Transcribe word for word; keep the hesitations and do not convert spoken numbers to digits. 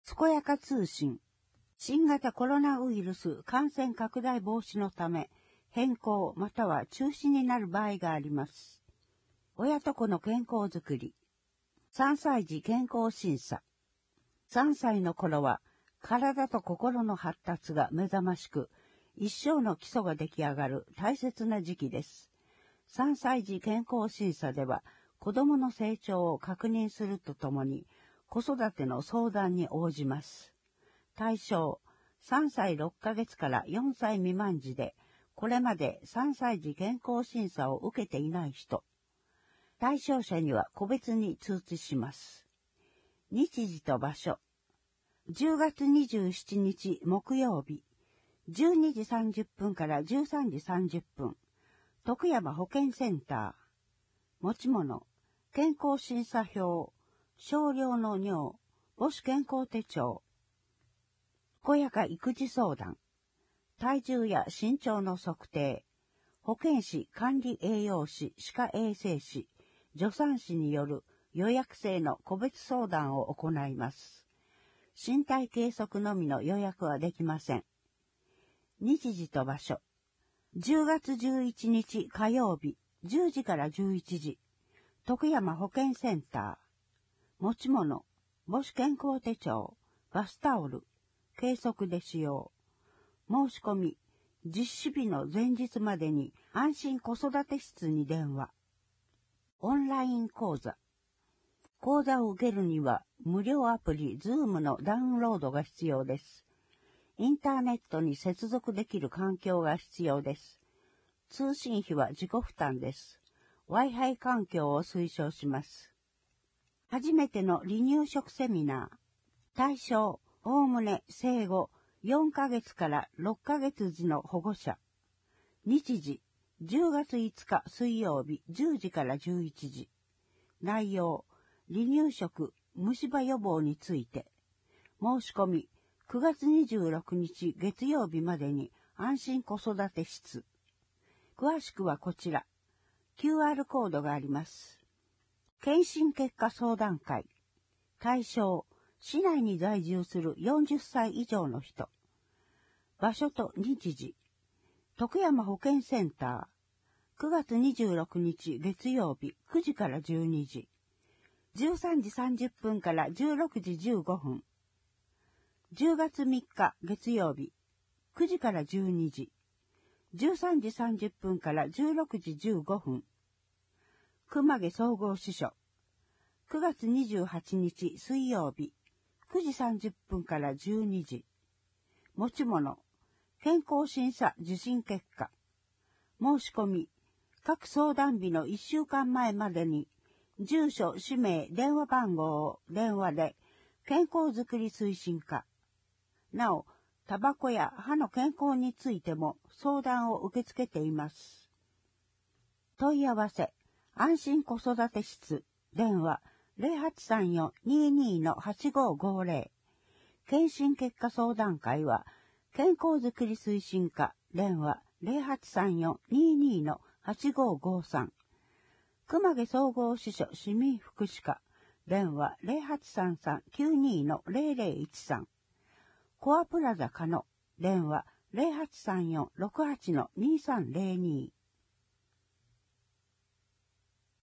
健やか通信。新型コロナウイルス感染拡大防止のため、変更または中止になる場合があります。親と子の健康づくり。さんさい児健康審査。さんさいの頃は、体と心の発達が目覚ましく、一生の基礎が出来上がる大切な時期です。さんさい児健康審査では、子供の成長を確認するとともに、子育ての相談に応じます。対象、さんさいろっかげつからよんさい未満児で、これまでさんさい児健康審査を受けていない人。対象者には個別に通知します。日時と場所。じゅうがつにじゅうしちにち木曜日、じゅうにじさんじゅっぷんからじゅうさんじさんじゅっぷん、徳山保健センター。持ち物、健康審査票、少量の尿、母子健康手帳。健やか育児相談。体重や身長の測定。保健師、管理栄養士、歯科衛生士、助産師による予約制の個別相談を行います。身体計測のみの予約はできません。日時と場所。じゅうがつじゅういちにち火曜日、じゅうじからじゅういちじ。徳山保健センター。持ち物、母子健康手帳、バスタオル、計測で使用。申し込み、実施日の前日までに安心子育て室に電話。オンライン講座。講座を受けるには無料アプリ Zoom のダウンロードが必要です。インターネットに接続できる環境が必要です。通信費は自己負担です。Wi-Fi 環境を推奨します。初めての離乳食セミナー。対象、おおむね生後よんかげつからろっかげつ児の保護者。日時、じゅうがついつか水曜日じゅうじからじゅういちじ。内容、離乳食、虫歯予防について。申し込み、くがつにじゅうろくにち月曜日までに安心子育て室。詳しくはこちら。キューアール コードがあります。検診結果相談会。対象、市内に在住するよんじゅっさい以上の人。場所と日時。徳山保健センター。くがつにじゅうろくにち月曜日くじからじゅうにじ。じゅうさんじさんじゅっぷんからじゅうろくじじゅうごふん。じゅうがつみっか月曜日くじからじゅうにじ。じゅうさんじさんじゅっぷんからじゅうろくじじゅうごふん。熊毛総合支所。くがつにじゅうはちにち水曜日くじさんじゅっぷんからじゅうにじ。持ち物。健康審査受診結果。申し込み。各相談日のいっしゅうかんまえまでに、住所、氏名、電話番号を電話で、健康づくり推進課。なお、タバコや歯の健康についても相談を受け付けています。問い合わせ、安心子育て室、電話、ゼロはちさんよん にーにー のはちごーごーぜろ。検診結果相談会は、健康づくり推進課、電話、ゼロはちさんよん にーにー のはちごーごーさん。熊毛総合支所市民福祉課、電話 ゼロはちさんさん きゅうにー のゼロゼロいちさん。コアプラザ加野、電話 ゼロはちさんよん ろくはち のにーさんゼロにー。